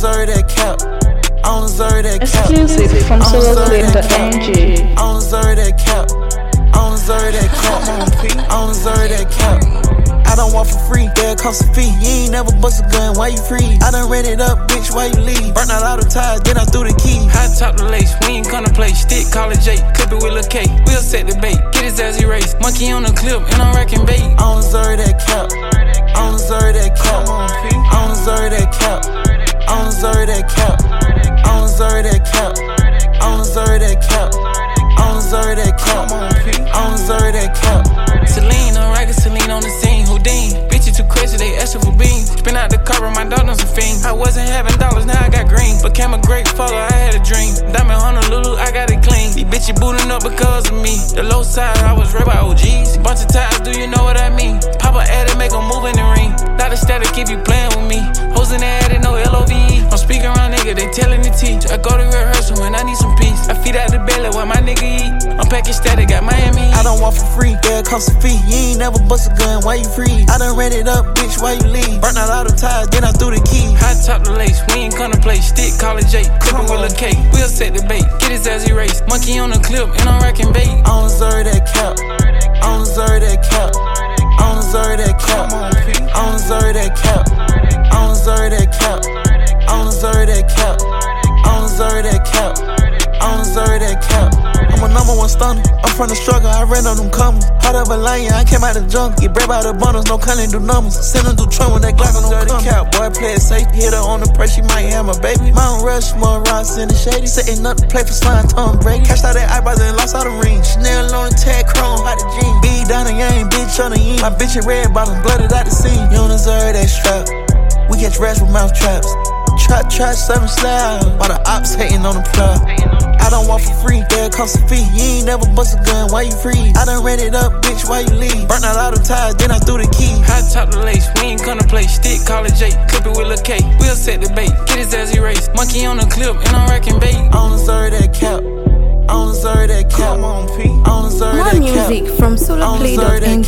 deserve that cap. I don't deserve that cap. Exclusive from soloclip.ng. I don't deserve that cap. I don't deserve that cap. I don't deserve that cap. I don't want for free, there costs a fee. You ain't never bust a gun, why you free? I done ran it up, bitch, why you leave? Burn out all the tires, then I threw the key. High top the lace, we ain't gonna play. Stick, call it J, clip it with Lil K. We'll set the bait, get his ass erased. Monkey on the clip, and I'm racking bait. I don't deserve that cap. I don't deserve that cap. I don't deserve that cap. I don't deserve that cap. I don't deserve that cap. I don't deserve that cap. I don't deserve that cap. I don't deserve that cap. Celine, I'm rockin' Celine on the scene. Houdin, bitches too crazy, they asking for beans. Spin out the cover, my dog done some fiend. I wasn't having dollars, now I got green. Became a great father, I had a dream. Diamond Honolulu, I got it clean. These bitches booting up because of me. The low side, I was read by OGs. Bunch of ties, do you know what I mean? Pop a ad and make 'em move in the ring. Not a static if you playing with me. Hoes in the ad, no LOVE. I'm speaking around nigga, they telling the teach. I go to rehearsal when I need some peace. I feed out the belly while my nigga eat. I'm packing static, got Miami. I don't want for free, there costs a fee. You ain't never bust a gun, why you free? I done ran it up, bitch, why you leave? Burn out all the tires, then I threw the key. High top the lace, we ain't gonna play. Stick, call it J, clip it with Lil K. We'll set the bait, get his ass erased. Monkey on the clip, and I'm racking bait. I don't deserve that cap. I don't deserve that cap. I don't deserve that cap. I don't deserve that cap. I don't deserve that cap. I don't deserve that cap. I don't deserve that cap. I don't deserve that cap. I'm a number one stunner. I'm from the struggle, I ran on them comers. Heart of a lion, I came out the jungle. Get bread by the bundles, no cunning, do numbers. Send them through Trump when that Glock on them cap. Boy, play it safe, hit her on the press, she might have my baby. Mount Rushmore, Ross in the shady. Setting up the play for slime, Tom Brady. Cashed out that eyebrows and lost all the rings. Chanel on the tag, chrome, hot the jeans. B down the game, bitch on the yin. My bitch in red bottoms, blooded out the scene. You don't deserve that strap. We catch rats with mouth traps. Trap, serving slabs. While the ops hating on the plug. I don't want for free, there costs a fee. You ain't never bust a gun, why you free? I done ran it up, bitch, why you leave? Burn out all the tires, then I threw the key. High top the lace, we ain't gonna play. Stick, call it J, clip it with Lil K. We'll set the bait, get his ass erased. Monkey on the clip, and I'm racking bait. I don't deserve that cap. I don't deserve that cap. I don't deserve that cap. More music from soloclip.ng.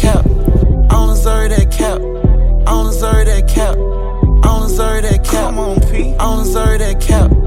I don't deserve that cap. I don't deserve that cap. I don't deserve that cap. I don't deserve that cap.